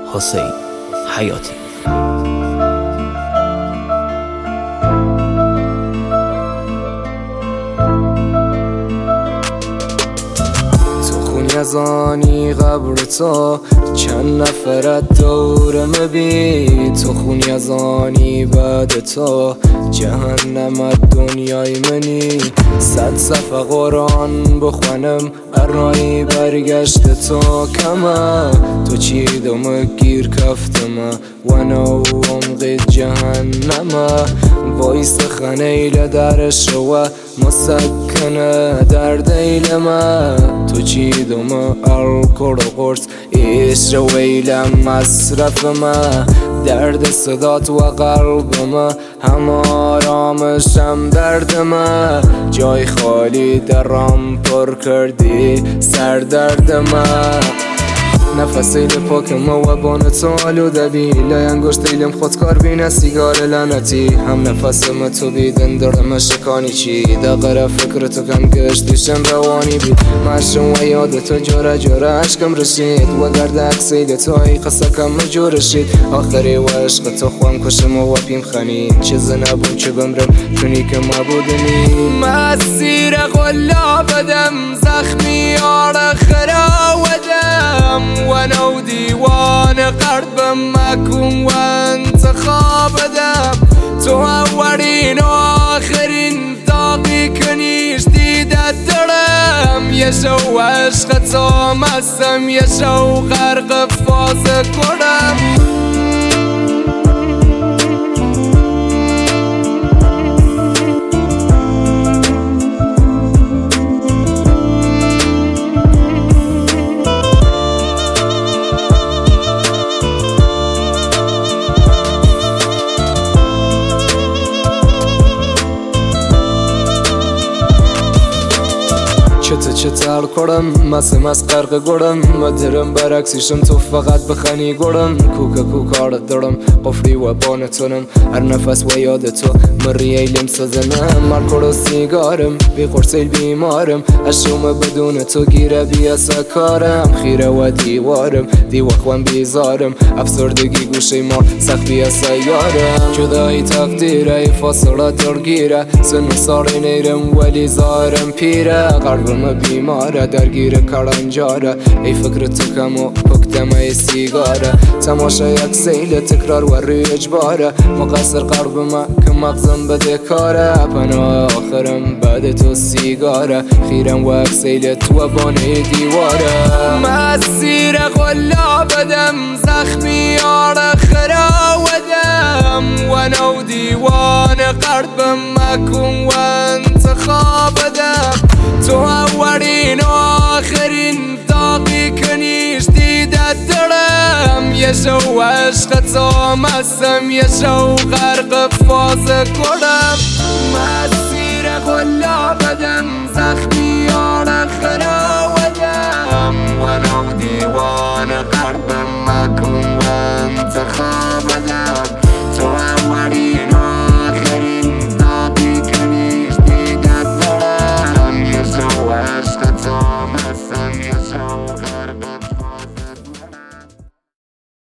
حسین حیاتی. از آنی قبر تو چند نفرت دورم بی، تو خونی از آنی بعد تو جهنم دنیای منی. 100 صفحه قرآن بخوانم ارایی برگشت تو کمه، تو چی دوم گیر کفتمه و نو عمق جهنمه. وایس خنیل درش و مسکنه در دیلمه، تو چی دوم الکل قرص ایش ویلم مصرفمه. درد صدات و قلبمه هم آرامشم دردمه، جای خالی درام پر کردی سردردمه. نفس ایل پاکم و بان تو آلوده بی، لای انگشت ایلم خودکار بینه سیگار لعنتی. هم نفسم تو بیدن درم شکانی چی، دقیقه فکر تو کم گشتیشم روانی بی. مشم و یاد تو جوره جوره عشقم رسید و گرد عکس ایل تو ای قصه کم جور شید. آخری و عشق تو خوام کشم و پیم خنید، چیز نبون چه بمرم چونی که ما بودنی. مسیر قلا بدم زخمی آره خراودم و نو دیوان قلبم مکن و انتخاب دم. تو اولین و آخرین داقی کنیش دیدت دارم، یه شو عشق تو مستم یه شو غرق فاز کنم. چه تر کردم مس غرق گرم مدرم برعکسیشم تو فقط بخنی گرم. کوکارت دارم قفلی و بانتونم هر نفس و یاد تو مری ایلم سزنم. مارکور و سیگارم بی قرصیل بیمارم، اشوم بدون تو گیره بی کارم. خیره و دیوارم دیوخوان بیزارم، افسردگی گوشه مار سخت بی سیارم. جدایی تقدیره ای فاصله درگیره، سن و ساری نیرم ولی زارم پیره. قلبم بیماره درگیر کلنجاره، ای فکر تو کم و پکتم ای سیگاره. تماشا یک سیل تکرار و روی اجباره، مقصر قلبم که مغزم بده کاره. پناه آخرم بعد تو سیگاره، خیرم و یک سیل تو بانه دیواره. مسیر قلا بدم زخمی آره خراودم و نو دیوان قلبم مکن و انتخاب دم. تو اولین و آخرین داقی کنیش دیدت دارم، یه شو عشق تو مستم یه شو غرق فاز کنم.